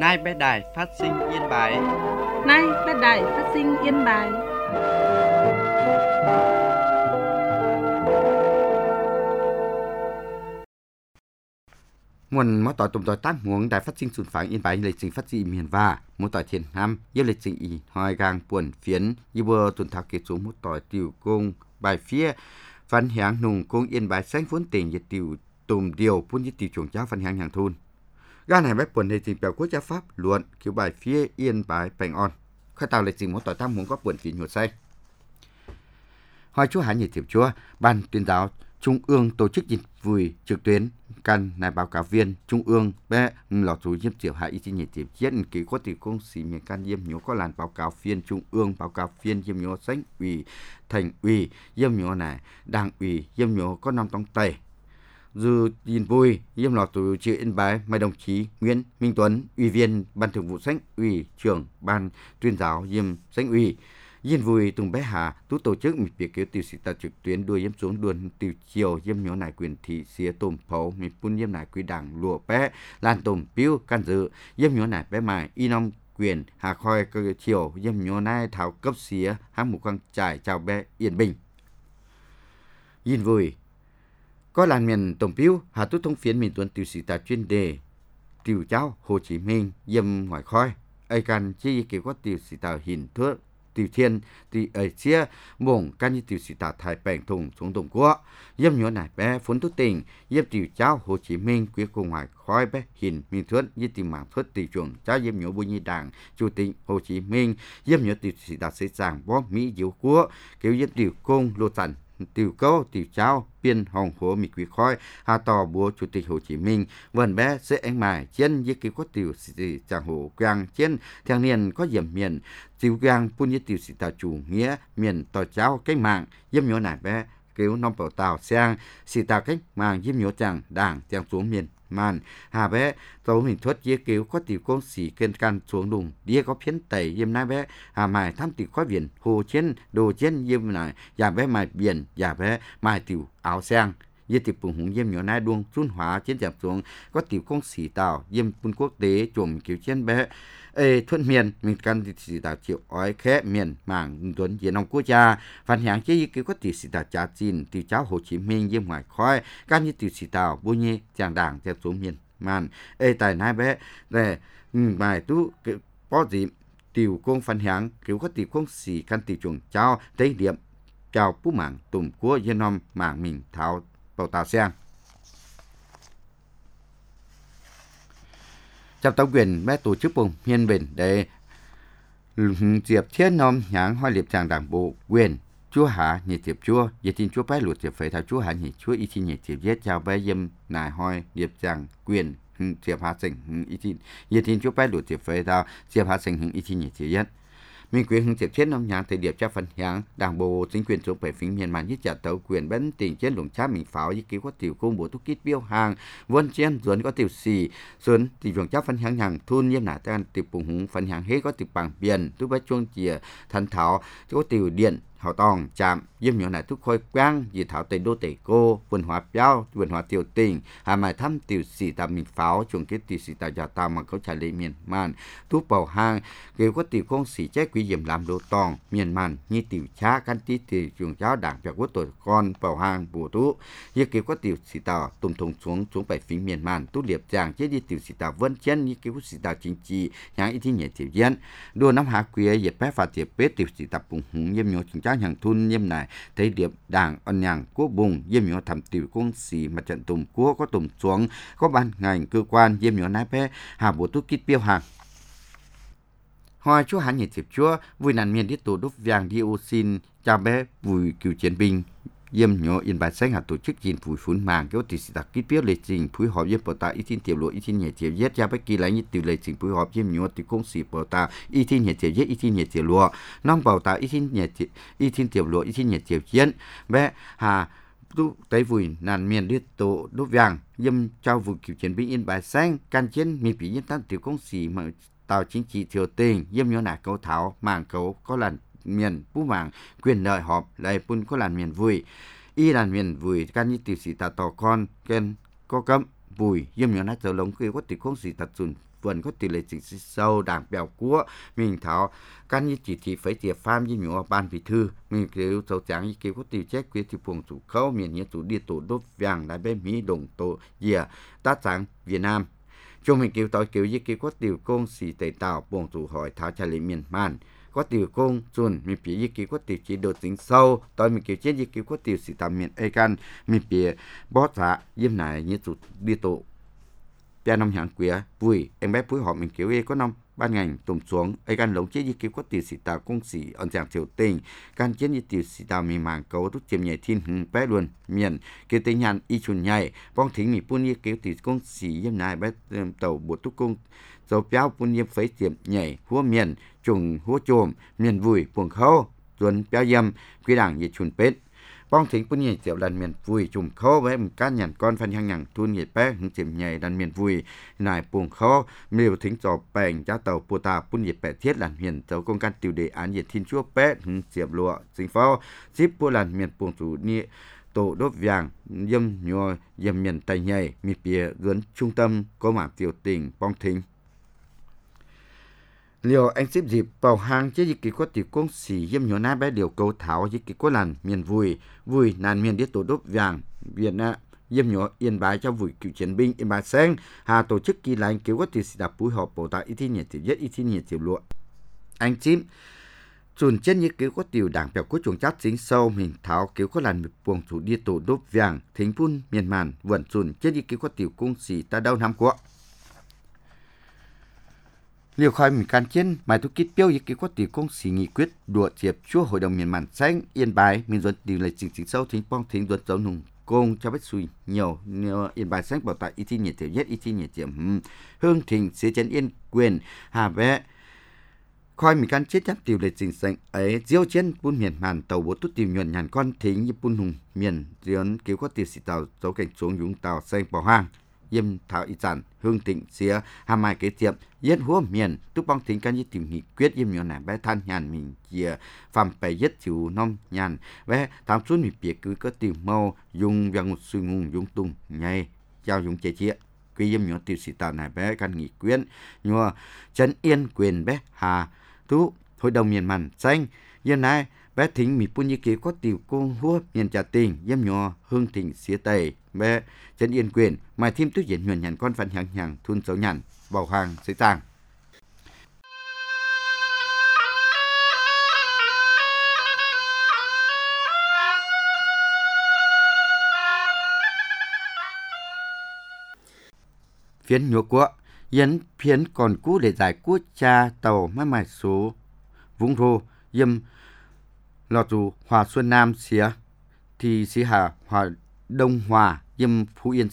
Nay bé đài phát sinh Yên Bái. Nay bé đài phát sinh Yên Bái. Nguồn mỗi tỏi tụm tỏi tác huống đài phát sinh sụn phẳng Yên Bái lịch trình phát sinh miền và mỗi tỏi thiền nam yêu lịch trình ý hoài gang buồn phiến như vừa tuần thảo kết xuống mỗi tỏi tiểu cung bài phía văn hạng nùng cung Yên Bái xanh vốn tình về tiểu tùm điều vốn như tiểu chuồng cháu văn hạng hàng thôn ga này bách buồn lịch trình biểu quốc gia pháp luận kiểu bài phía Yên Bái bành on khai tàu lịch trình mỗi tỏi tác huống có buồn phiến nhột say hoài chúa hải nhiệt tiểu chúa ban tuyên giáo Trung ương tổ chức dịch vụ trực tuyến căn này báo cáo viên Trung ương bé lọt chú diêm tiểu hạ y chi nhiệt tiểu chiết ký có tỷ công sĩ miền can diêm nhớ có làn báo cáo viên Trung ương báo cáo viên diêm nhớ sánh ủy thành ủy diêm nhớ này đảng ủy diêm nhớ có năm tông tẩy dù nhìn vui diêm lọt chú chịu Yên Bái mai đồng chí Nguyễn Minh Tuấn ủy viên ban thường vụ sánh ủy trưởng ban tuyên giáo diêm sánh ủy Yên vui Tùng Bé Hà tú tổ chức một việc kéo tiêu sĩ ta trực tuyến đuôi yếm xuống đuôn tiêu chiều yếm nhỏ này quyền thị xía tôm phấu mình phun yếm này quý đảng lùa bé lan tôm piu can dự yếm nhỏ này bé mài y nong quyền hà khoi cơ chiều yếm nhỏ này thảo cấp xía hang một quang trải chào bé Yên Bình Yên vui có làn miền tôm piu hà tú thông phiến miền tuần tiêu sĩ ta chuyên đề tiêu cháu Hồ Chí Minh yếm ngoài khoi ai can chi kiểu có tiêu sĩ ta hình thước tiểu thiên thì ở chia mông can như tiểu sĩ tạ thái bèn thùng xuống đồng quốc yếm nhỏ này bé phun thuốc tình yếm tiểu cháu Hồ Chí Minh quyết cùng ngoài khói bé hình minh thuận như tìm mạng thuốc tiểu chuẩn cháu yếm nhỏ bùi nhi đảng chủ tịch Hồ Chí Minh yếm nhỏ tiểu sĩ tạ xây giảng bó Mỹ diếu quốc kiểu yếm tiểu công lô sản tiểu câu tiểu cháu biên hồng hồ mỹ quý khói hà tò búa chủ tịch Hồ Chí Minh vần bé sẽ anh mài chân với kiểu có tiểu sĩ chàng hồ quang chân thằng niên có diệm miền tiểu quang phun như tiểu sĩ tạ chủ nghĩa miền tò cháu cách mạng yếm nhỏ này bé kiểu nông bảo tàu sang sĩ tạ cách mạng yếm nhỏ chàng đảng chàng xuống miền màn hà bé tàu mình thoát dế kiểu có tiểu công sĩ kênh can xuống đùng đĩa có phiến tẩy yếm nai bé hà mài thăm tiểu khói biển hồ trên đồ trên yếm này giả bé mài biển giả bé mài tiểu áo sang yếm tiểu bùng hùng yếm nhỏ nai đuông chun hóa trên chạm xuống có tiểu công sĩ tàu yếm quân quốc tế chùm kiểu trên bé thuận miền mình can sĩ tàu chịu ói khẽ miền mảng tuấn diện nông quốc gia phản hạng chế kiểu có tiểu sĩ tàu trả chín tiểu cháu Hồ Chí Minh yếm ngoài khói can như tiểu sĩ tàu bùi nhi chàng đảng chàng xuống miền màn tại nai bé để bài tú có gì tiểu công phản hạng kiểu có tiểu công sĩ can tiểu chuồng cháu tây điểm chào bú mảng tùm của dân nom mảng mình thảo bảo tàu sang trong tổng quyền bé tổ chức vùng hiên bình để diệp thiên nom nhãn hoa liệp tràng đảng bộ quyền chúa hạ nhiệt diệp chúa giờ tin chúa bé lụt diệp phải thảo chúa hạ nhiệt chúa y chi nhiệt diệp giết chào bé dâm nài hoi liệp tràng quyền diệp hạ sinh y chi giờ tin chúa bé lụt diệp phải thảo diệp hạ sinh y chi nhiệt diệp giết Minh quyền hưng diệp chết nom nhãn thời điệp cho phần hạng đảng bộ chính quyền số 7 phím miền màn nhất trả tàu quyền bấn tình chết lủng chá mình pháo với kiểu có tiểu công bộ thuốc kít biêu hàng vân chen duẩn có tiểu xì xuân thì vòng chá phần hạng hàng thôn như nà tan tiểu bùng hùng phần hạng hết có tiểu bằng biển tu bách chuông chìa thần thảo có tiểu điện họ tòng chạm yếm nhỏ này thúc khôi quang dị thảo tây đô tây cô vườn hoa béo vườn hoa tiểu tình hà mài thăm tiểu sĩ tạm mình pháo chuồng kết tiểu sĩ tạm giả tạm mà có trả lệ miền màn thúc bảo hàng kêu có tiểu công sĩ chết quý diệm làm đồ tòng miền màn như tiểu cha căn tí tiểu chuồng cháu đảng việc quốc tuổi con bảo hàng bùa tú như kêu có tiểu sĩ tạm tùng thùng xuống bảy phím miền màn tú liệp chàng chết đi tiểu sĩ tạm vân chân như kêu có sĩ tạm chính trị nhang ít nhẹ tiểu dân đua năm hạ quê dệt bé phạt tiệp bế tiểu sĩ tạm bùng hùng yếm nhỏ chúng cháu hàng thun yếm này thấy điệp đảng ân nhàng quốc bùng yếm nhỏ thẩm tiểu công sĩ mặt trận tùm quốc có tùm xuống có ban ngành cơ quan yếm nhỏ nái bé hà bộ tu kít biêu hàng hoa chúa hán nhiệt diệp chúa vui nàn miền tiết tổ đúc vàng dioxin chào bé vui cựu chiến binh yếm nhỏ Yên Bái xanh hà tổ chức gìn phủi phun màng kéo tỷ sĩ đặc kít biêu lịch trình phối hợp yếm bảo ta y tin tiểu lộ y tin nhiệt diệp giết cha bé kỳ lấy như tiểu lịch trình phối hợp yếm nhỏ tiểu công sĩ bảo ta y tin nhiệt diệp giết y tin nhiệt diệp lộ năm bảo ta y tin tiểu lộ y tin nhiệt diệp giết bé hà tu tới vui nàn miền tiết tổ đúc vàng yếm trao vui cựu chiến binh Yên Bái xanh can chiến mi bị yên tan tiểu công sĩ mà tàu chính trị thiểu tình yếm nhỏ nà câu thảo màng câu có lần miền bú màng quyền lợi họp lại pun có làn miền vui y làn miền vui can như tiểu sĩ tà tò con ken có cấm vui yếm nhỏ nát giờ lống kia có tiểu công sĩ tật sùn vườn có tỷ lệ chính trị sâu đảng bèo của mình thảo căn như chỉ thị phải tiệp pham như nhỏ ban bí thư mình kêu sâu trắng như kêu có tỷ chết quyết thì buồng chủ khâu miền nhiệt chủ đi tổ đốt vàng lại bên Mỹ đồng tổ dìa tác trắng Việt Nam cho mình kêu tỏi kêu như kêu có tiểu công sĩ tây tàu buồng chủ hỏi thảo trả lời miền man có tiểu công chuẩn mình phía như kêu có tiểu chế độ chính sâu tỏi mình kêu chết như kêu có tiểu sĩ tạm miền ai can mình phía bót giá yếm này như chủ đi tổ Gia năm hàng quía vui em bé phối hợp mình kiểu có năm ban ngành tùm xuống ai gan lồng chế như kiểu có tiểu sĩ tàu công sĩ ẩn dạng triều tình can chế như tiểu sĩ tàu mình màng cấu rút chiếm nhảy thiên hứng bé luôn miền kiểu tình nhàn y chun nhảy bong thính mình phun như kiểu tiểu công sĩ yếm này bé tàu bột túc công dầu béo phun yếm phấy chiếm nhảy húa miền trùng húa trồm miền vui buồng khâu tuần béo yếm quy đảng như chun pết bong thính phun nhảy tiểu lần miền vui trùng khâu với một cá nhàn con phân hàng nhàng thun nhảy bé hứng chiếm nhảy lần miền vui nài buồng khâu miêu thính trò bèn giá tàu pô ta phun nhảy bé thiết lần miền tàu công can tiểu đề án nhiệt thiên chúa bé hứng chiếm lụa chính pháo ship pô lần miền buồng chủ nhị tổ đốt vàng yếm nhò yếm miền tây nhảy mi bìa gần trung tâm có mảng tiểu tỉnh bong thính liều anh xếp dịp bảo hàng chế dịch kỳ có tiểu công sĩ yếm nhỏ na bé điều cầu thảo dịch kỳ có lần miền vui nàn miền đi tổ đốt vàng Việt Nam yếm nhỏ Yên Bái cho vui cựu chiến binh Yên Bái sáng hà tổ chức kỳ lành kiểu có tiểu sĩ đạp bùi họp bổ tại ít thi nhiệt tiểu nhất ít thi nhiệt tiểu lụa anh chim chuẩn chân như kiểu có tiểu đảng bèo có chuồng chát chính sâu mình tháo kiểu có lần buồng chủ đi tổ đốt vàng thính phun miền màn vẫn chuẩn chân như kiểu có tiểu công sĩ ta đâu năm qua liều khai mình can chiến mai thu kít标 như kiểu có tiểu công sĩ nghị quyết đùa chiệp chúa hội đồng miền màn xanh Yên Bái mình dẫn điều lệ chính sâu thính bong thính dẫn dấu nùng công cho bách suy nhiều Yên Bái sáng bảo tại ít thi nhiệt tiểu nhất ít thi nhiệt tiểu hương thịnh xế chấn Yên Quyền hà vẽ coi mình can chết chắp tiểu lệ trình sanh ấy diêu chiến buôn miền màn tàu bố tút tìm nhuận nhàn con thính như buôn hùng miền diên cứu có tiểu sĩ tàu dấu cảnh xuống dũng tàu xanh bỏ hoang yếm thảo y sản hương thịnh xía hà mai kế tiệm yết húa miền túc bong thính can như tìm nghị quyết yếm nhuận này bé than nhàn mình chia phàm bày yết chịu nom nhàn bé tham xuống mình bịa cứ có tìm mau dùng vàng một suy ngung dùng tung nhảy giao dùng chế chia quy yếm nhuận tiểu sĩ tàu này bé can nghị quyết nhua trấn Yên Quyền bé hà tú hội đồng miền màn xanh giờ này bé thính mi pun như kế có tiểu công húa miền trà tình yếm nhỏ hương thịnh xía tây bé trấn Yên Quyền mai thêm tuyết diễn nhuận nhàn con phần hàng hàng thun xấu nhàn bảo hàng xây tàng phiến nhúa của yến phiến còn cũ để giải quốc cha tàu máy mài số vũng rô yêm lọt dù hòa xuân nam xía thì xí hà hòa đông hòa yêm phú yên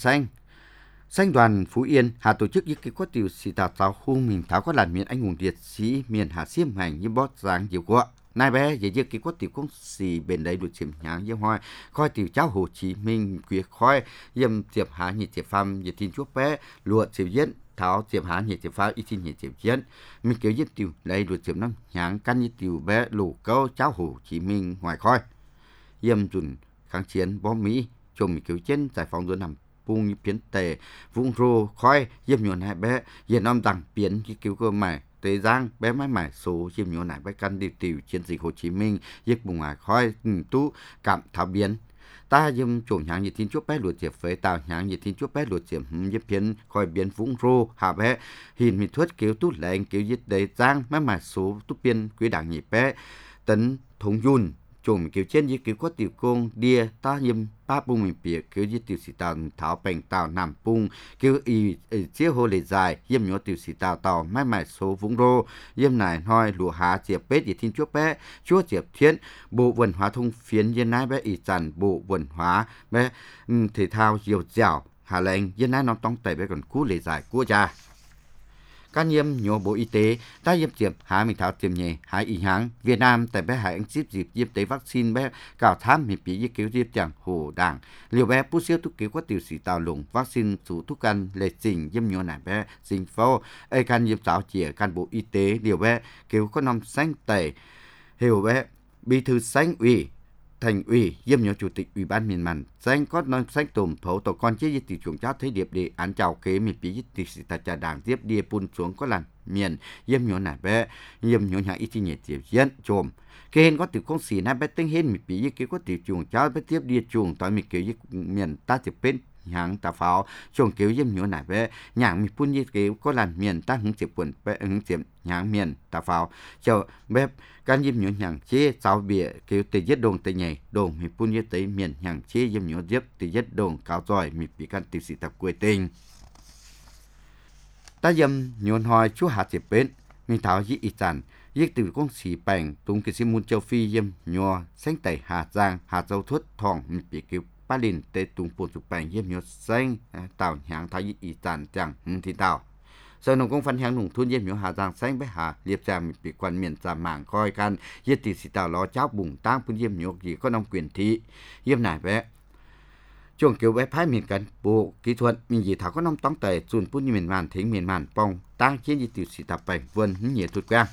xanh đoàn phú yên hà tổ chức những cái có tiểu sĩ tào giáo khung mình tháo có làn miền anh hùng liệt sĩ miền hà xiêm hành như bót giáng nhiều quá nai bé về những cái có tiểu công sĩ bên đây được chiếm nháng như hoa coi tiểu cháu Hồ Chí Minh quyết khói yêm tiệp hà nhiệt tiệp phàm nhiệt tin chuốc bé lụa tiệp diễn tháo tiệp hà nhiệt tiệp phàm ít tin nhiệt tiệp diễn mình kiểu giết tiểu đây được chiếm năm nháng căn như tiểu bé lũ câu cháu Hồ Chí Minh ngoài khói yêm dùn kháng chiến bom Mỹ chồng mình kiểu chiến giải phóng rồi nằm bung như biến tề vung rô khói yêm nhuận hai bé hiện năm đằng biến như kiểu cơ mày Tế Giang bé máy mải số chim nhỏ nải bách căn điều tiểu chiến dịch Hồ Chí Minh giết bùng ngoài khói tú cảm thảo biến ta dâm trộn nháng nhiệt thiên chúa bé luật diệp với tàu nháng nhiệt thiên chúa bé luật diệp giúp biến khỏi biến vũng rô hạ bé hình mình thuất kéo tút lệnh kéo giết Tế Giang máy mải số tút biên quý đảng nhị bé tấn thống dùn chủng kiểu trên như kiểu có tiểu công đia ta yếm ba bung mình bịa kiểu như tiểu sĩ tàu tháo bèn tàu nằm bung kiểu y chia hồ lệ dài yếm nhỏ tiểu sĩ tàu máy mải số vũng rô yếm này nói lụa há diệp bết để thiên chúa bé chúa diệp thiên bộ văn hóa thông phiến yên nái bé y tràn bộ văn hóa bé thể thao diều dẻo hà lệnh yên nái nó tông tẩy bé còn cú lệ dài cua cha các nhiễm nhổ bộ y tế ta yếm tiệm há mình tháo tiệm nhẹ há y háng Việt Nam tại bé hải anh ship dịp yếm tế vaccine bé cào tham mình bị cứu dịp chẳng hồ đảng liều bé bút siêu thuốc cứu có tiểu sĩ tàu lùng vaccine số thuốc ăn lệ trình yếm nhổ này bé sinh phô ai can yếm giáo chìa can bộ y tế liều bé cứu có năm xanh tẩy hiểu bé bí thư xanh ủy thành ủy yếm nhớ chủ tịch ủy ban miền màn danh có nói danh tùm thấu tổ con chế tỷ chuồng cháo thấy điệp để án chào kế mình bị tỷ sĩ ta trà đảng tiếp đi pun xuống có lần miền yếm nhớ nải bé yếm nhớ nhà ít nhẹ tiếp diễn trộm cái hên có từ con xì nãy bé tính hên mình bị cái có tỷ chuồng cháo bé tiếp đi chuồng tại mình kiểu miền ta tiếp bên hàng ta pháo chuồng kiểu yếm nhớ nải bé nhàng mình pun kiểu có lần miền ta hứng chịu quần bé hứng chịu nhàng miền ta pháo chờ bé can yếm nhớ nhàng chế cháu bịa kiểu từ giết đồn từ nhảy đồn mình pun như tới miền nhàng chế yếm nhớ giết từ giết đồn cao giỏi mình bị can từ sĩ tập quê tình ta yếm nhớ hỏi chú hạt chụp bên mình tháo dĩ ý chản giết từ con xì bành tung cái sim châu phi yếm nhớ xanh tẩy hạt giang hạt dâu thuốc thòng mình bị kiểu ba lìn tê tung bồn chụp bành yếm nhớ xanh tạo nhàng thái dĩ ý chản chẳng thì tạo sở nông công phân hàng nông thôn yếm nhớ hà giang xanh bé hà liệp trà bị quan miền trà mảng coi can yết tỷ sĩ tạo ló cháo bùng tang phun yếm nhớ gì có nông quyền thị yếm nải bé chuồng kiểu bé phái miền cận bộ kỹ thuật mình gì thảo có nông tông tề chuồn phun miền màn thính miền màn pong tăng chiến yết tỷ sĩ tạo bành vươn hứng nhiệt thuật quang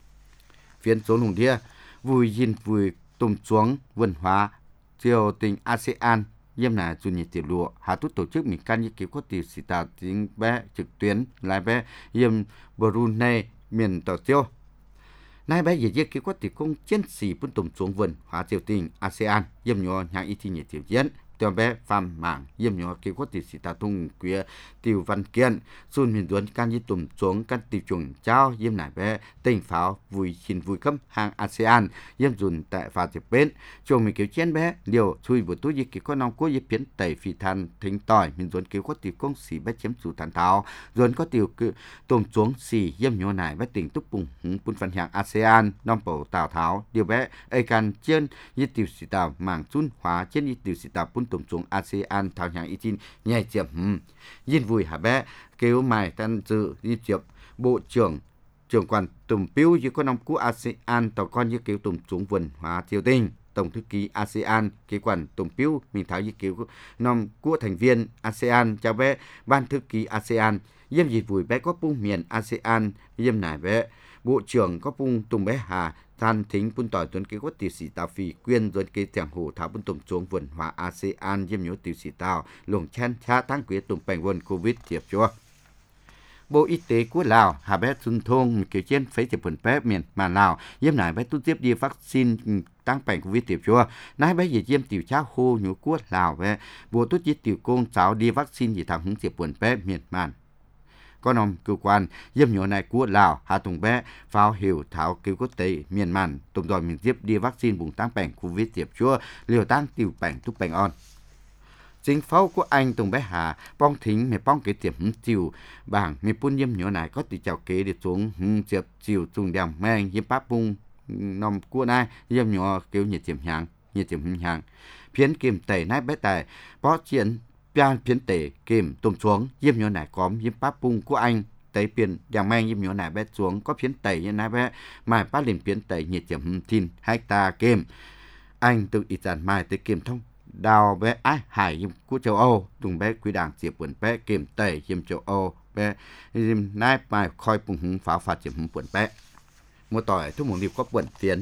phiên số nông địa vui dinh vui tôm xuống vườn hóa triều tình ASEAN yếm là chủ nhật tiểu lụa hà tút tổ chức mình can như kiểu có tiểu sĩ tạo tiếng bé trực tuyến lại bé yếm Brunei miền tàu tiêu nay bé giờ kiểu có tiểu công chiến sĩ quân tùng xuống vườn hóa triều tình ASEAN yếm nhỏ nhà y thi nhật tiểu diễn tiểu bé phàm mảng yếm nhỏ kiểu có tiểu sĩ tạo tung quê tiểu văn kiện xuân miền tuấn can như tùng xuống can tiểu chuồng trao yếm lại bé tình pháo vui xin vui cấm hàng ASEAN yếm dùn tại phà tiệp bên chuồng mình kiểu chiến bé liều chui bộ túi kiểu có nông quốc yếm biến tẩy phi than thính tỏi miền tuấn kiểu có tiểu công sĩ bé chém chủ than tháo dùn có tiểu tùng xuống xì yếm nhỏ này bé tỉnh túc bùng quân phần hàng ASEAN non bổ tào tháo điều bé ai can trên như tiểu sĩ tạo mảng chun hóa trên như tiểu sĩ tạo quân tùng xuống ASEAN thảo hàng y tin nhảy chiếm yên vui hả bé kêu mày tan dự đi chiếm bộ trưởng quan tùng piu như có nông cú ASEAN tàu con như kêu tùng xuống vườn hóa triều tinh tổng thư ký ASEAN kế quản tùng piu mình tháo như kêu nông cú thành viên ASEAN chào bé ban thư ký ASEAN yếm gì vui bé có pung miền ASEAN yếm nải bé bộ trưởng có pung tùng bé hà than thính pun tỏi tuấn kế có tiểu sĩ tàu phi quyên tuấn kế chẳng hồ tháo pun tùng xuống vườn hóa ASEAN yếm nhớ tiểu sĩ tàu luồng chen cha tăng quý tùng bành vườn covid thiệp chúa Bộ Y tế của Lào hà bé xuân thôn kiểu trên phế tiệp vườn bé miền mà Lào yếm nải bé tu tiếp đi vaccine tăng bành covid tiệp chúa nãy bé gì yếm tiểu cha hô nhú của Lào bé bộ tu tiếp tiểu công cháu đi vaccine gì thằng hứng tiệp vườn bé miền màn có nông cơ quan yếm nhớ này của Lào hà tùng bé phao hiểu thảo cứu quốc tế miền màn tùng đòi miền tiếp đi vaccine bùng tăng bành covid tiệp chúa liều tăng tiểu bành túc bành on chính phủ của anh tùng bé hà bong thính mẹ bong cái tiệm chiều bảng mẹ pun yếm nhớ này có tỷ chào kế để xuống chiệp chiều tung đèm mang yếm bắp bung nòng của này yếm nhớ kêu nhiệt tiệm hàng phiến kim tẩy nái bé tài bó chiến pian phiến tẩy kim tùng xuống yếm nhớ này có yếm bắp bung của anh tẩy phiến đèm mang yếm nhớ này bé xuống có phiến tẩy như này bé mai bát liền phiến tẩy nhiệt tiệm thiên hecta kim anh tự ít dàn mai tới kim thông đào bé ái hải của châu Âu tùng bé quý đảng diệp quần bé kiểm tẩy diêm châu Âu bé diêm nai bài khoi bùng hứng pháo phạt diệp quần bé một tỏi thuốc một liều có quần tiến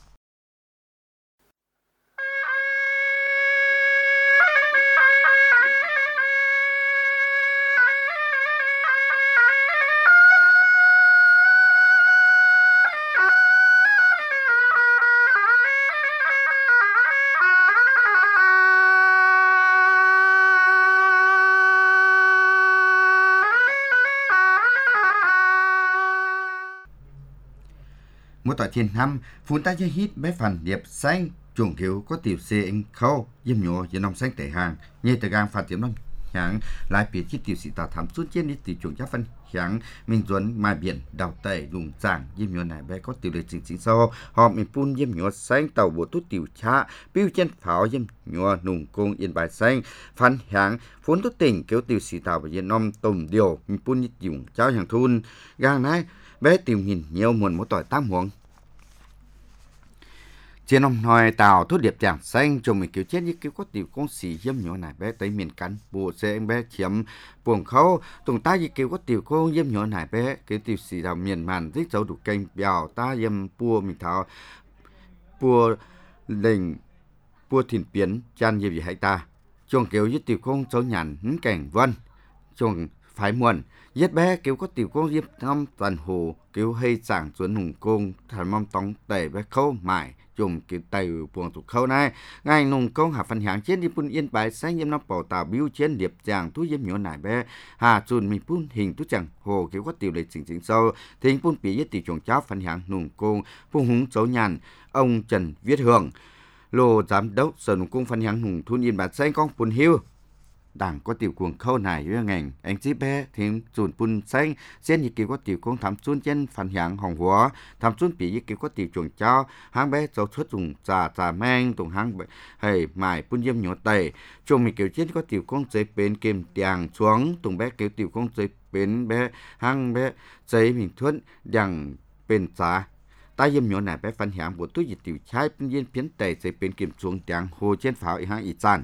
một tỏi thiên năm phun ta chơi hít bé phần điệp xanh chuồng kiểu có tiểu xe anh khâu yếm nhổ dưới nông xanh tẩy hàng như từ gang phạt tiệm nông hàng lại biệt chiếc tiểu sĩ tạo thảm suốt trên đi tiểu chuồng chắc phân hàng mình duẩn mai biển đào tẩy lùng giảng yếm nhổ này bé có tiểu lệ chính sau họ mình phun yếm nhổ xanh tàu bộ tút tiểu cha biêu trên pháo yếm nhổ nùng công yên bài xanh phân hàng phun tút tỉnh kiểu tiểu sĩ tạo và yên nông tùng điều mình phun như tiểu cháu hàng thun gang này bé tìm nhìn nhiều muôn một tỏi tam huống trên ông nói tàu thuốc điệp chàng xanh cho mình kiểu chết như kiểu có tiểu con xì yếm nhỏ này bé tới miền cắn bộ xe bé chiếm buồng khâu tùng ta như kiểu có tiểu con yếm nhỏ này bé cái tiểu xì đầu miền màn thích dấu đủ kênh bèo ta yếm bùa mình thảo bùa đình bùa thìn biến chan như vậy hay ta chuồng kiểu với tiểu công cháu nhàn hứng cảnh vân chuồng phải muộn giết bé kiểu có tiểu công giết năm toàn hồ kiểu hay chẳng chuẩn hùng công thằng mong tống tẩy bé khâu mải dùng kiểu tay buồn tụ khâu này ngay nùng công hạ phần hàng trên đi pun yên bài sáng yếm năm bảo tàu biêu trên điệp chàng túi yếm nhỏ nải bé hà chun mi pun hình túi chẳng hồ kiểu có tiểu lệ chỉnh sâu thính pun bị giết tiểu chuồng cháu phần hàng nùng công pun húng cháu nhàn ông Trần Viết Hưởng lô giám đốc sở nông công phần hàng hùng thôn yên bài sáng con pun hiu đảng có tiểu cuồng khâu này với ngành anh chí bé thêm chuẩn pun xanh trên như kiểu có tiểu công thám xuân trên phần hàng hồng hóa thám xuân bị như kiểu có tiểu chuồng cho hang bé cháu xuất dùng trà mang tùng hang hay mài pun yếm nhỏ tẩy chuồng mình kiểu trên có tiểu công giấy bến kìm tiang xuống tùng bé kiểu tiểu công giấy bến bé hang bé giấy mình thuận đằng bên giá ta yếm nhỏ này bé phần hàng của tôi dịch tiểu trái pun yếm phiến tẩy giấy bến kìm xuống tiang hồ trên pháo hang ít san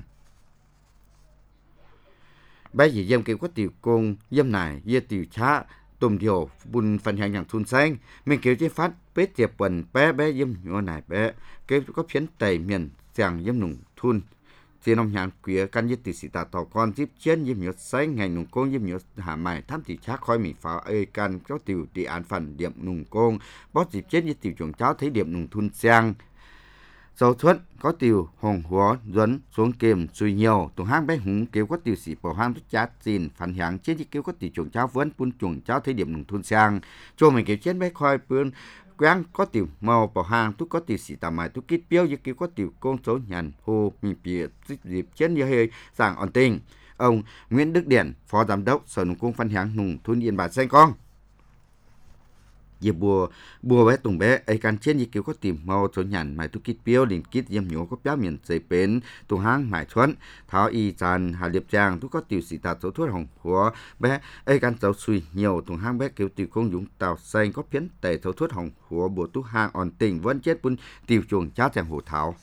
bé gì dâm kêu có tiểu công dâm này dê tiểu cha tùm điều bùn phần hàngอย่างthun xanh mình kêu chế phát bé tiệp quần bé dâm nhỏ này bé kêu có phiến tẩy miền chẳng dâm nùng thun trên ông hàng quía căn dê tiểu sĩ ta tàu con tiếp chiến dâm nhỏ xanh ngày nùng công dâm nhỏ hạ mày thám tiểu cha khói mì pháo ơi căn có tiểu địa án phần điểm nùng công bó dịp chiến dê tiểu chuồng cháu thấy điểm nùng thun sang dấu thuận có tiểu hồng hóa duấn xuống kềm suy nhiều tùng hang bé húng kêu có tiểu sĩ bảo hang thúc chát xin phản hàng trên chiếc kêu có tiểu chuồng cháu vẫn pun chuồng cháu thấy điểm nông thôn sang cho mình kêu trên bé khoi pươn quang có tiểu màu bảo hang thúc có tiểu sĩ tạm mài thúc kít biêu như kêu có tiểu công số nhàn hồ mình bịa dịp trên như hơi sàng ổn tình ông Nguyễn Đức Điển phó giám đốc sở nông công phản hàng nông thôn Yên Bài Xanh con giờ bùa bé tùng bé ấy can trên như kiểu có tìm màu cho nhàn mày tu kít biêu liền kít yếm nhổ có béo miền dây bến tùng hang mải thuận tháo y tràn hà liệp trang tu có tiểu sĩ tạt số thuốc hồng của bé ấy can cháu suy nhiều tùng hang bé kiểu tiểu công dũng tàu xanh có phiến tẩy số thuốc hồng của bùa tu hang ổn tình vẫn chết bún tiểu chuồng chát chàng hồ tháo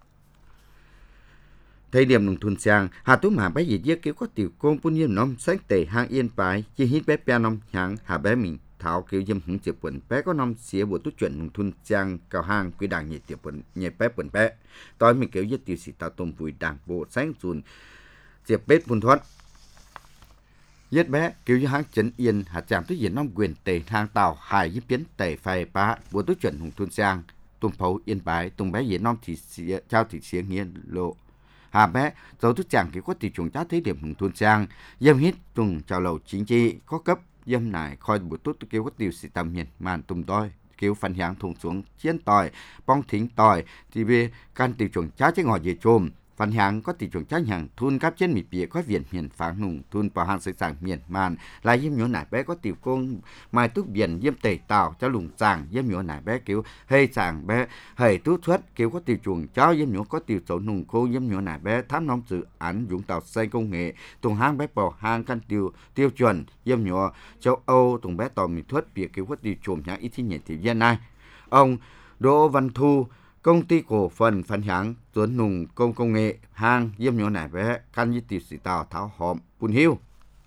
thấy điểm nông thôn sang hà tú mà bé gì giết kiểu có tiểu công bún yếm nóm sáng tẩy hang Yên Bài chỉ hít bé pe nóm hang hà bé mình thảo kiểu dâm hứng chụp quần bé có năm xía bộ tút chuyện nông thôn trang cao hang quy đảng nhị tiệp quần nhị bé quần bé tối mình kiểu giết tiểu sĩ tạo tôm vùi đảng bộ sáng dùn diệp bết phun thoát giết bé kiểu như hang chấn yên hạt chạm tới diện năm quyền tề hang tàu hài giúp biến tề phai bá bộ tút chuyện nông thôn trang tôm phấu Yên Bái tôm bé diện năm thì xía trao thì xía nghiên lộ hà bé dấu tút chàng kiểu có tỷ chuồng chát thấy điểm nông thôn trang dâm hít trùng chào lầu chính trị có cấp dâm này khoi bữa tốt kêu có tiểu sĩ tầm miền màn tùm toi kêu phần hàng thùng xuống chiến tỏi bong thính tỏi thì về can tiểu chuồng chá chế ngọt về chôm phần hàng có tiểu chuồng chá hàng thun cáp trên mì bìa có viện miền phẳng nùng thun vào hàng sợi sàng miền màn lại yếm nhỏ nải bé có tiểu công mai túc biển yếm tẩy tàu cho lùng sàng yếm nhỏ nải bé kêu hay sàng bé hay tút xuất kêu có tiểu chuồng chá yếm nhỏ có tiểu sầu nùng cô yếm nhỏ nải bé thám nông dự án dũng tàu xanh công nghệ tùng hang bé bảo hang căn tiêu chuẩn yếm nhỏ châu Âu tùng bé tàu mì thuất bìa kêu có tiểu chuồng nhang ít nhẹ thì viên này ông Đỗ Văn Thu công ty cổ phần phần hàng tuấn nùng công nghệ hang yếm nhỏ nải bé căn như tiểu sĩ tàu tháo hòm pun hiu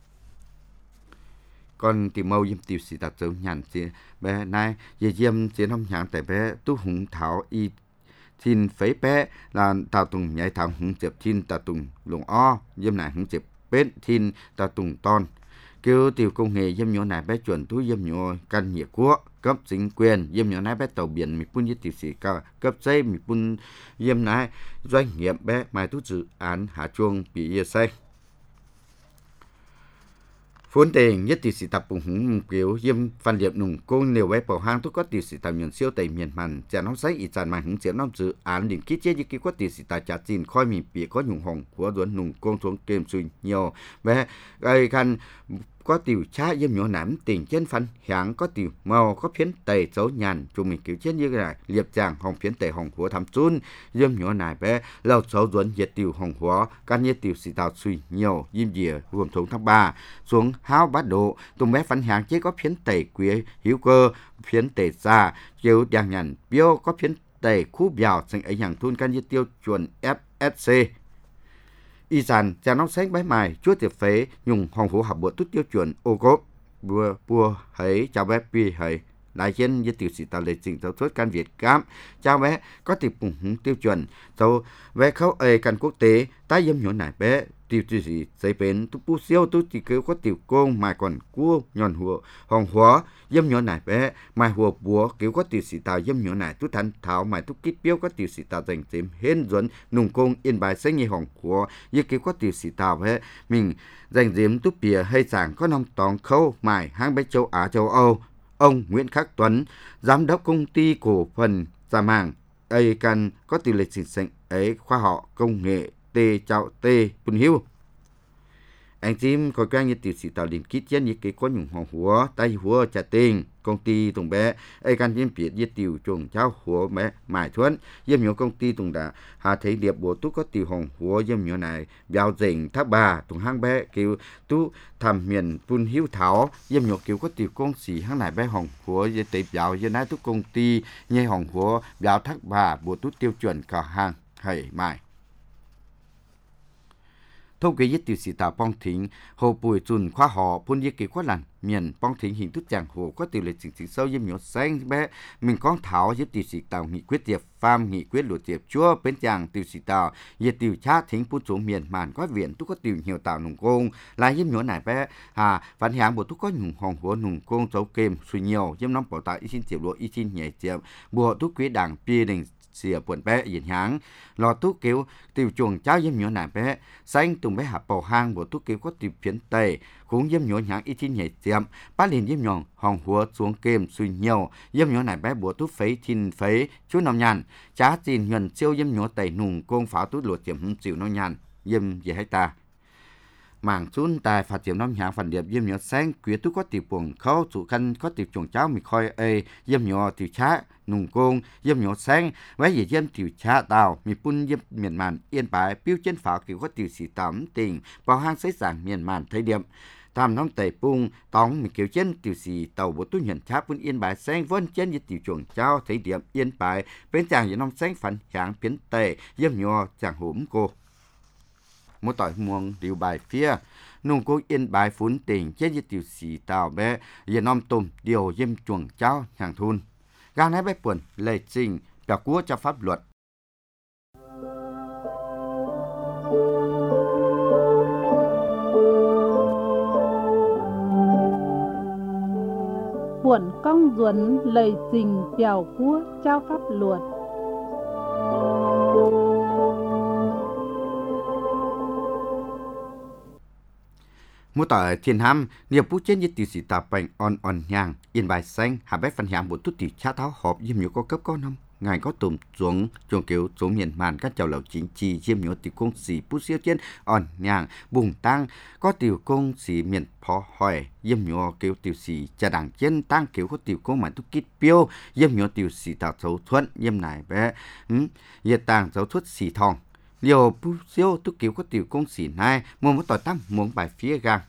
còn tiểu mâu yếm tiểu sĩ tàu dấu nhàn chị bé này về yếm chiến hôm nhang tại bé tu hùng tháo y thiên phế bé là tàu tùng nhảy thảo hùng chẹp thiên tàu tùng lồng o yếm nải hùng chẹp bên thiên tàu tùng ton kêu tiểu công nghệ yếm nhỏ nải bé chuẩn túi yếm nhỏ căn nhiệt quốc cấp chính quyền yếm nhỏ nải bé tàu biển mi pun như tiểu sĩ cao cấp dây mi pun yếm nải doanh nghiệp bé mai tu dự án hạ chuông bị yê xây phốn tiền nhất tiểu sĩ tập bùng hùng kiểu yếm phần điệp nùng công nhiều bé bảo hang tu có tiểu sĩ tập miền siêu tây miền màn chả nóng say ít tràn màn hứng chiếm nóng dự án định kít chế như kia có tiểu sĩ tập trả tiền khoi mi bị có nhung hồng của duẩn nùng công xuống kềm suy nhiều bé gây căn có tiểu cha yếm nhỏ nắm tình trên phần hàng có tiểu màu có phiến tẩy dấu nhàn chúng mình kiểu trên như này liệp chàng hồng phiến tẩy hồng của thắm chun yếm nhỏ này bé lâu dấu duẩn diệt tiểu hồng hóa căn như tiểu sĩ tàu suy nhiều yếm dìa gồm thống tháng 3 xuống háo bát độ tùng bé phần hàng chế có phiến tẩy quý hiếu cơ phiến tẩy xa chiếu đàng nhàn biêu có phiến tẩy khu bèo thành ấy hàng thun căn như tiêu chuẩn FSC y sản cha nóng sáng bái mài chúa tiệp phế nhung hồng phủ hợp bộ tút tiêu chuẩn ô cốp bùa hấy chào bé pi hấy đại diện với tiểu sĩ tạo lịch trình giáo xuất can Việt Cam chào bé có tiệp bùng tiêu chuẩn sau về khâu căn quốc tế tái dâm nhổ nải bé tiêu sĩ giấy bến tu pu siêu tu chỉ kêu có tiểu công mà còn cua nhọn hùa hòn hóa dâm nhổ nải bé mà hùa búa kêu có tiểu sĩ tạo dâm nhổ nải tu thành thảo mà tu kít biếu có tiểu sĩ tạo dành thêm hên dẫn nùng công yên bài sinh như hòn của như kêu có tiểu sĩ tạo bé mình dành dếm tu bìa hay giảng có năm tòng khâu mài hang bé châu Á châu Âu. Ông Nguyễn Khắc Tuấn, giám đốc công ty cổ phần Gia Màng Can có tỷ lệ sinh sinh ấy khoa học công nghệ T chào T Bùn Hiu. Anh chim có quen như tiểu sĩ tạo liền kít chân như cái có nhung hòn húa tay húa trả tiền công ty tùng bé Can chim biết như tiểu chuồng cháu húa bé mải thuẫn dâm nhiều công ty tùng đã hà thấy điệp bộ tú có tiểu hòn húa dâm nhiều này vào dình tháp bà tùng hang bé kêu tú thầm miền Bùn Hiu thảo dâm nhiều kiểu có tiểu công sĩ hang này bé hòn húa dây tệp vào dây nái tú công ty nhây hòn húa vào tháp bà bộ tú tiêu chuẩn cả hàng hầy mải thông kê nhất tiểu sĩ tạo bong thính hồ bùi chùn khoa họ phun yết kỳ khoa làn miền bong thính hình thức chàng hồ có tỷ lệ chính sâu dâm nhổ xanh bé mình con thảo nhất tiểu sĩ tạo nghị quyết tiệp pham nghị quyết luật tiệp chúa bên chàng tiểu sĩ tạo yết tiểu cha thính phun xuống miền màn có viện tu có tiểu nhiều tạo nùng công là dâm nhổ này bé phản hàng bộ tu có nhung hòn của nùng công dấu kềm suy nhiều dâm nóng bảo tạo y xin tiệp lộ y xin nhảy tiệp bộ tu quyết đảng pi đình xìa buồn bé diễn háng lò tú kêu tiểu chuồng cháu dâm nhổ nải bé xanh tùng bé hạ bầu hang bộ tú kêu có tiểu phiến tây cũng dâm nhổ nháng ít tin nhảy tiệm bá liền dâm nhọn hòn húa xuống kềm suy nhiều dâm nhổ nải bé bộ tú phấy thìn phấy chú nòng nhàn chá tin nhuần siêu dâm nhổ tẩy nùng công pháo tú lụa tiệm chịu nòng nhàn dâm gì hay ta mảng xuống tài phát triển năm hàng phần điệp dâm nhổ xanh quý tú có tiểu buồng khâu chủ khăn có tiểu chuồng cháu mình khoi dâm nhổ tiểu chá nùng công dâm nhổ xanh với gì dâm tiểu chá tàu mi pun dâm miền màn yên bái piêu trên pháo kiểu có tiểu sĩ tắm tình vào hang xây giảng miền màn thấy điểm tham nóng tẩy pung tóng mi kiểu trên tiểu sĩ tàu bộ tu nhận cháp pun yên bái xanh vân trên như tiểu chuồng cháu thấy điểm yên bái bên chàng những năm xanh phản kháng biến tề dâm nhổ chàng hổm cô một tỏi muông điều bài phía nung cô yên bài phun tình chết như tiểu sĩ tàu bé giờ nom tôm điều dâm chuồng cháu hàng thun gang này bé buồn lệ trình biểu quốc cho pháp luật buồn công duẩn lời trình biểu quốc cho pháp luật mua tỏi thiên ham nhiều phút trên như tiểu sĩ tàu bành on nhang yên bài xanh hà bé phần hàng bộ tút tỷ cha tháo họp diêm nhiều có cấp có năm ngày có tùm xuống chuồng kiểu xuống miền màn các chào lầu chính trị diêm nhiều tiểu công sĩ phút siêu trên on nhang bùng tăng có tiểu công sĩ miền phó hỏi diêm nhiều kiểu tiểu sĩ cha đảng trên tăng kiểu có tiểu công mà tút kít piêu diêm nhiều tiểu sĩ tàu xấu thuận diêm này bé diệt tàng xấu thuận xì thòng liều pu siêu tu kiểu có tiểu công sĩ này mua một tỏi tăng muốn bài phía gang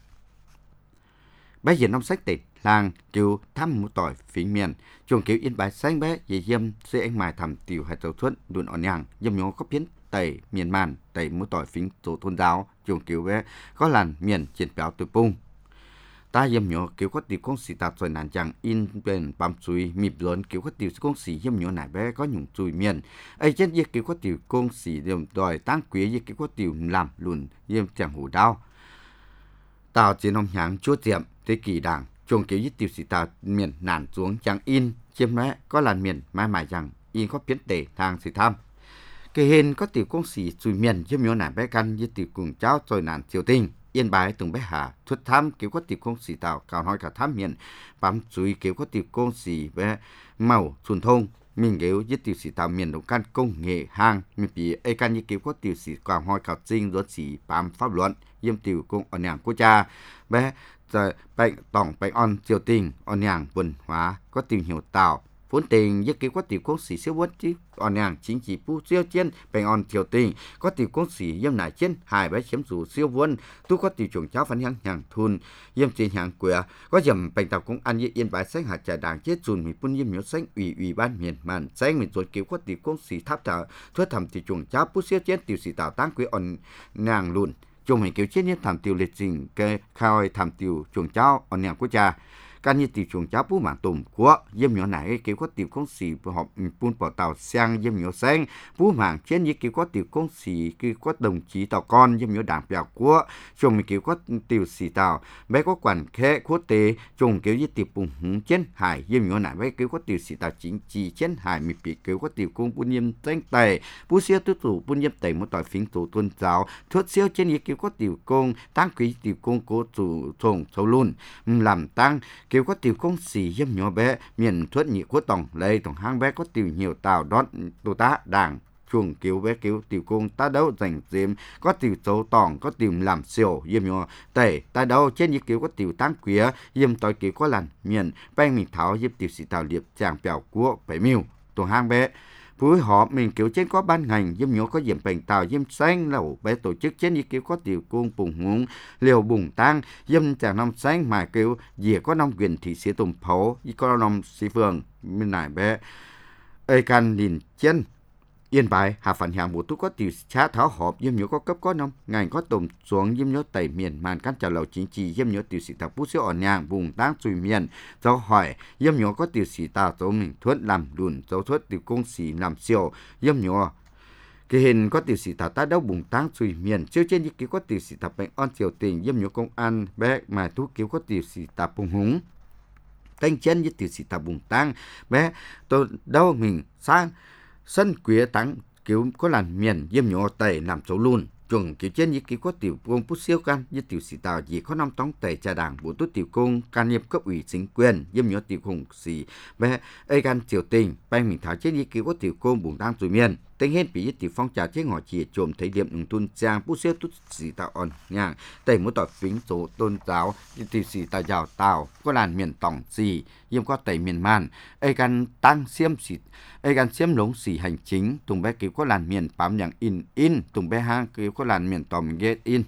bây giờ nông sách tịt làng kiểu thăm một tỏi phía miền chuồng kiểu yên bài xanh bé về dâm sẽ anh mài thầm tiểu hay tàu thuận đồn on nhang dâm nhỏ có biến tẩy miền màn tẩy một tỏi phía tổ thôn giáo chuồng kiểu bé có làn miền triển béo từ pung ta dâm nhỏ kiểu có tiểu công sĩ tạt rồi nàn chẳng in bên bám chui mịp lớn kiểu có tiểu công sĩ dâm nhỏ này bé có nhung chui miền ấy trên việc kiểu có tiểu công sĩ điểm đòi tăng quý việc kiểu có tiểu làm lùn dâm chẳng hủ đau tao chỉ nông nhang chúa tiệm thế kỷ đảng chuồng kiểu với tiểu sĩ tao miền nản xuống chẳng in chiếm bé có làn miền mai mải rằng in có biến tể thang sĩ tham cái hình có tiểu công sĩ chui miền dâm nhỏ này bé căn với tiểu cùng cháu rồi nản triều tình yên bái từng bé hà thuật tham kiểu có tiểu công sĩ tạo cao nói cả tham miền bám chuối kiểu có tiểu công sĩ bé màu xuân thông mình kiểu với tiểu sĩ tạo miền đồng căn công nghệ hàng mình bị ai căn như kiểu có tiểu sĩ cao nói cả trinh rốt sĩ bám pháp luận yếm tiểu công ở nhàng quốc gia bé giờ bệnh tổng bệnh on triều tình on nhàng文hóa có tìm hiểu tạo vốn tình với kiểu có tiểu công sĩ siêu vốn chứ on nhàng chính trị pu siêu trên bệnh on triều tình có tiểu công sĩ yếm nải trên hai bé chiếm dù siêu vốn tu có tiểu chuồng cháu phản hàng thun yếm trên hàng quẻ có dầm bệnh tàu cũng ăn với yên bái xanh hạt trà đảng chết dùn mình phun yếm miếu xanh ủy ban miền màn xanh mình rồi kiểu có tiểu công sĩ tháp thảo thuyết thầm tiểu chuồng cháu pu siêu trên tiểu sĩ tạo tăng quỹ on nhàng lùn chung hình kiểu chết nhất thảm tiêu liệt trình cái khai thảm tiêu chuồng cháu on nhàng quốc gia can như tiểu chuồng cháu bú mảng tùm của yếm nhỏ này kiểu có tiểu công sĩ họp buôn bỏ tàu sang yếm nhỏ xanh bú mảng trên như kiểu có tiểu công sĩ kiểu có đồng chí tàu con yếm nhỏ đảng bèo của chồng mình kiểu có tiểu sĩ tàu bé có quản khẽ quốc tế chồng kiểu như tiểu bùng húng trên hải yếm nhỏ này bé kiểu có tiểu sĩ tàu chính trị trên hải mình bị kiểu có tiểu công buôn yếm tranh tài bú siêu tứ tủ buôn yếm tẩy một tỏi phím tổ tôn giáo thuốc siêu trên như kiểu có tiểu công tăng quý tiểu công cố chủ chồng sâu luôn làm tăng kiểu có tiểu công sĩ yếm nhỏ bé miền thuất nhị quốc tổng lấy tổng hang bé có tiểu nhiều tàu đón tổ tá đảng chuồng kiểu bé kiểu tiểu công ta đấu giành diếm có tiểu dấu tòng có tiểu làm siêu yếm nhỏ tẩy ta đấu trên như kiểu có tiểu tăng quý yếm tỏi kiểu có làn miền bang mình tháo yếm tiểu sĩ tàu liệp chàng bèo của bảy miêu tổ hang bé phối hợp mình kiểu trên có ban ngành yếm nhỏ có diệm bệnh tàu yếm xanh lẩu bé tổ chức trên như kiểu có tiểu công bùng huống liều bùng tăng yếm chàng năm xanh mà kiểu dìa có năm quyền thị sĩ tùng phố có năm sĩ phường bên này bé ơi can liền chân Yên Bái hạ phản hàng một thuốc có tiểu trá tháo họp yếm nhớ có cấp có nông ngành có tồn xuống yếm nhớ tẩy miền màn căn trả lầu chính trị yếm nhớ tiểu sĩ tàu bút siêu ổn nhàng vùng tăng chui miền do hỏi yếm nhớ có tiểu sĩ tàu dấu mình thuận làm đùn dấu thuận tiểu công sĩ làm siêu yếm nhớ cái hình có tiểu sĩ tàu ta đâu vùng tăng chui miền chiếu trên như kiểu có tiểu sĩ tàu bệnh on triều tình yếm nhớ công an bé mà thuốc kiểu có tiểu sĩ tàu bùng húng canh chân như tiểu sĩ tàu bùng tăng bé tôi đâu mình sang sân quế tăng kiểu có làn miền yếm nhỏ tẩy làm xấu luôn chuẩn kiểu trên như kiểu có tiểu công bút siêu can như tiểu sĩ tàu gì có năm tống tẩy trà đảng bộ tốt tiểu công can nhiệm cấp ủy chính quyền yếm nhỏ tiểu công sĩ bé ai can triều tình bang mình tháo trên như kiểu có tiểu công bùng tăng rồi miền tên hết bị tiểu phong trào trên ngõ chỉ trộm thấy điểm ứng tuân trang bút siêu tốt sĩ tàu on nhàng tẩy một tỏi phính số tôn giáo tiểu sĩ tàu giàu tàu có làn miền tổng gì yếm có tẩy miền man ai can tăng xiêm sĩ ai gan xiêm lống xỉ hành chính tùng bé kiểu có làn miền bámอย่างin tùng bé hang kiểu có làn miền tòm ghét in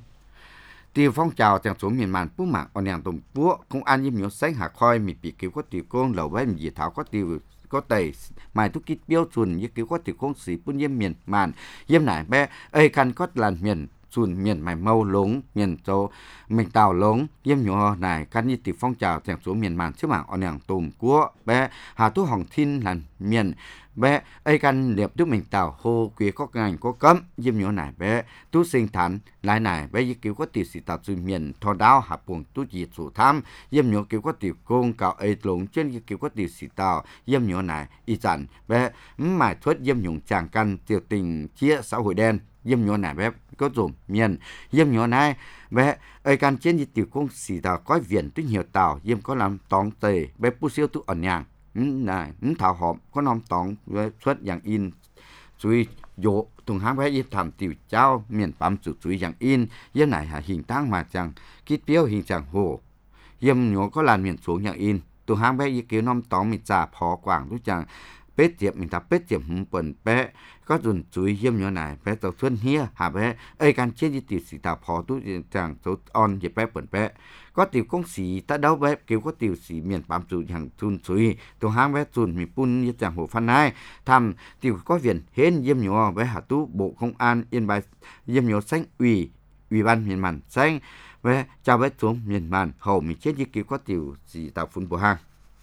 tiêu phong trào chẳng số miền màn phú mạng ở nàng tùng phú công an yếm nhớ xanh hạ khoi mì bị kiểu có tiểu công lẩu với gì thảo có tiểu có tẩy mài thuốc kít标chuẩn như kiểu có tiểu công sĩ phun yếm miền màn yếm nải bé ai can có làn miền chuẩn miền mài mâu lống miền châu mình tàu lống yếm nhỏ này căn như tiểu phong trào chẳng số miền màn trước mạng ở nàng tùng của bé hà tu hồng thiên là miền bé ai căn liệp đức mình tàu hô quý có ngành có cấm yếm nhỏ này bé tu sinh thản lại này bé như kiểu có tiểu sĩ tàu từ miền thọ đáo hạ buồng tu diệt chủ tham yếm nhỏ kiểu có tiểu công cạo ấy lống trên như kiểu có tiểu sĩ tàu yếm nhỏ này y dặn bé mài thuất yếm nhung chàng căn tiểu tình chia xã hội đen yếm nhỏ này bé có dùng miền yếm nhỏ này bé ai can trên như tiểu công sĩ tàu có viện tức nhiều tàu yếm có làm tòng tề bé bút siêu tu ẩn nhàng này thảo họp có nom tòng xuất dạng in suy dỗ tùng hang bé yếm thảm tiểu trao miền bám chủ suy dạng in yếm này hà hình tăng mà chẳng kít biếu hình chẳng hồ yếm nhỏ có làn miền xuống dạng in tùng hang bé yếm kiểu nom tòng mình trả phó quảng lúc chẳng bết tiệp mình ta bết tiệp bẩn bé có dùng chuối yếm nhỏ này bé tàu xuân hia hà bé ai can chết như tiểu sĩ tàu phó tu chẳng số on dịp bé bẩn bé có tiểu công sĩ ta đâu bé kiểu có tiểu sĩ miền bám chủ hàng chun chuối tùng hang bé chun mi pun như chẳng hồ phan này thăm tiểu có viện hên yếm nhỏ bé hà tu bộ công an Yên Bái yếm nhỏ xanh ủy ban miền màn xanh bé chào bé xuống miền màn hầu mình chết như kiểu có tiểu sĩ tàu phun bộ hàng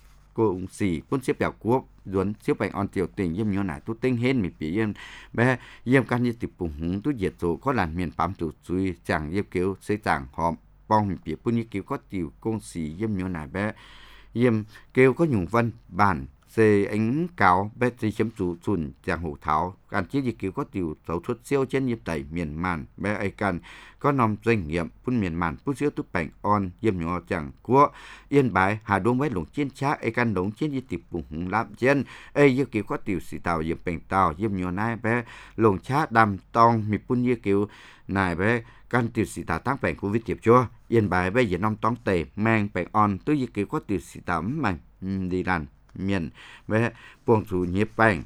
cô sĩ quân xếp bèo quốc duẩn xếp bệnh on tiểu tình yếm nhỏ này tu tinh hên mình bị yếm bé yếm can như tiểu bùng húng tu diệt số có làn miền bám chủ suy chẳng yếm kiểu xây chẳng hòm bong mình bị bún như kiểu có tiểu công sĩ yếm nhỏ này bé yếm kêu có nhung văn bản xê ánh cáo bé xê chấm chủ chuẩn chẳng hổ tháo can chiếc như kiểu có tiểu xấu xuất siêu trên nhịp tẩy miền màn bé ai can có nòng doanh nghiệm phun miền màn phun siêu tu bệnh on yếm nhỏ chẳng của Yên Bái hà đông bé lồng chiến trá ai can đống chiến như tiểu bùng húng làm chân ai như kiểu có tiểu sĩ tàu yếm bệnh tàu yếm nhỏ này bé lồng trá đam tong mi phun như kiểu này bé can tiểu sĩ tàu tăng bệnh covid tiệp chua Yên Bái bé giờ năm tông tề mang bệnh on tôi như kiểu có tiểu sĩ tàu mạnh đi làm miền bé buông chủ nhiếp bệnh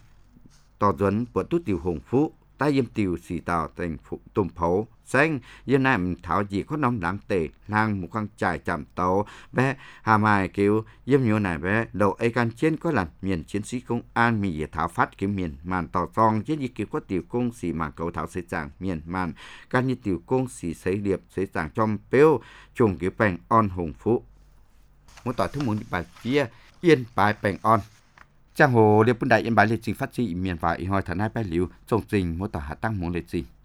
tỏ dẫn của tu tiểu hùng phú ta yếm tiểu sĩ tàu thành phụ tôm phố xanh yếm này mình thảo gì có nông đáng tệ lang một con trải chạm tàu bé hà mai kiểu yếm nhỏ này bé đầu ai can trên có làm miền chiến sĩ công an mi thảo phát cái miền màn tỏ song chết như kiểu có tiểu công sĩ mà cầu thảo xây chẳng miền màn can như tiểu công sĩ xây điệp xây chẳng trong bêu trùng kiểu bành on hùng phú mỗi tỏi thứ muốn bài phía yên bài bèn on trang hồ liệp bún đại yên bài lịch trình phát triển miền và y hoi thần hai bài liu trồng trình mỗi tỏi hạ tăng muốn lịch trình